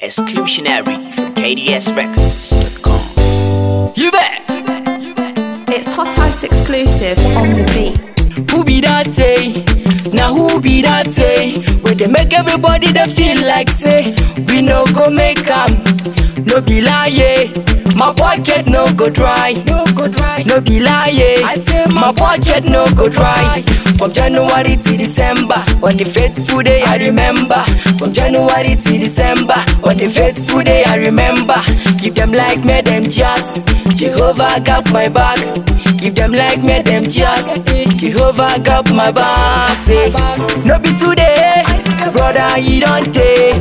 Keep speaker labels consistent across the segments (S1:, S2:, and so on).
S1: Exclusionary from KDSRecords.com. You bet!
S2: It's Hot Ice exclusive on the beat.
S3: Who be that day? Now who be that day? Where they make everybody they feel like say we no go make 'em. No be lie, my pocket no go dry. No be lie, my pocket no go dry. From January to December, on the faithful day I remember. From January to December, on the faithful day I remember. If them like me, them just Jehovah got my back. If them like me, them just Jehovah got my back. Say, no be today, brother, you don't take.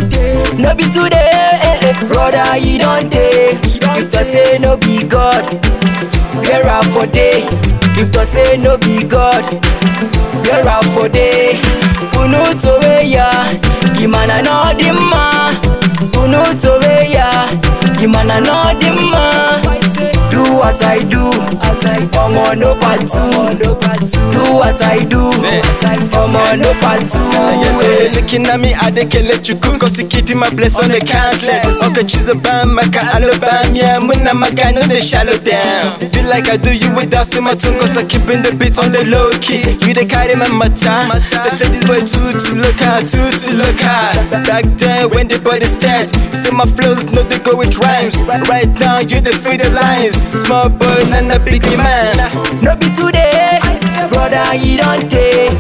S3: No be today, brother, you don't take. If I say no be God, here are for day. If I say no be God, here are for day. Unu towe ya, imana no dimma. Unu towe ya, imana no dimma. Do what I do, I'm on no part two. Do what I do, I'm on no part two.
S4: Looking at me, I can't let you go. Cause you keeping my bless on the countless. Okay, choose a band, Maka Alabama. Yeah, Muna Maka, no, they shallow down. Do like I do, you with dust to my tongue. Cause I keeping the beats on the low key. You the carry my mata. They say this boy too to look hard, too to look hard. Back then, when the body's dead, say my flows, no, they go with rhymes. Right now, you the feed the lines. Small boy, and a big man.
S3: No be today, brother, you don't take.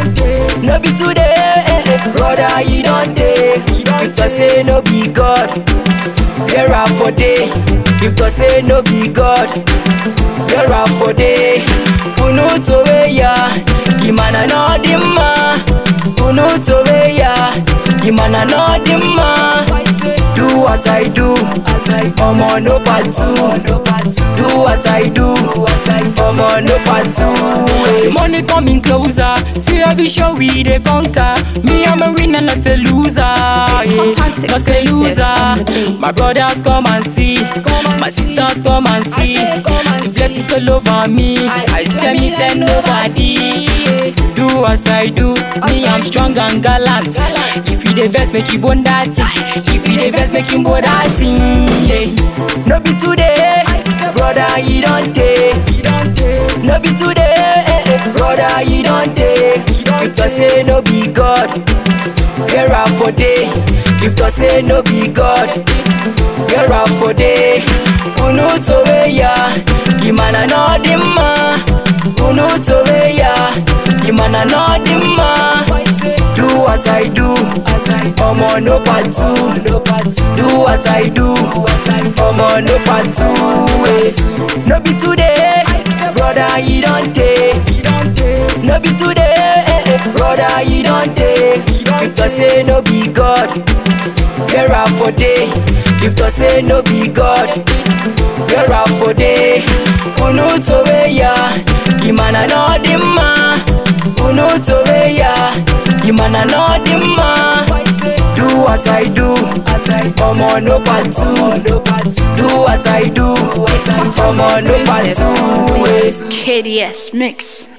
S3: No be today, brother, you don't take. If I say no be God, here are for day. If I say no be God, here are for day. Unu towe ya, imana no dimma. Unu towe ya, imana no dimma. Do what I do, I'm on no part two. Do what I do, I'm on no part two. The money coming closer, see every show we they conquer. Me I'm a winner, not a loser, yeah. Not a loser. My brothers come and see, my sisters come and see. The blessings all over me, I share me send nobody. Do as I do, me I'm strong and gallant. If you the best, make you bone that. If you the best, make you bone that thing, yeah. No be today, brother, you don't take. No be today, brother, you don't take. If I say no be God, here are for day. If I say no be God, here are for day. Unu towe ya, imana no dimma. Unu towe ya, imana no dimma. Do what I do, I'm on no part two. Do what I do, I'm on no part two. No be today, brother, you don't take. No be today, brother, you don't take. If I say no be God, here are for day. If I say no be God, here are for day. Unu towe ya, imana no dimma. Unu towe ya, imana no dimma. Do what I do, I'm on no part two. Do what I do, I'm on no part two.
S2: KDS Mix.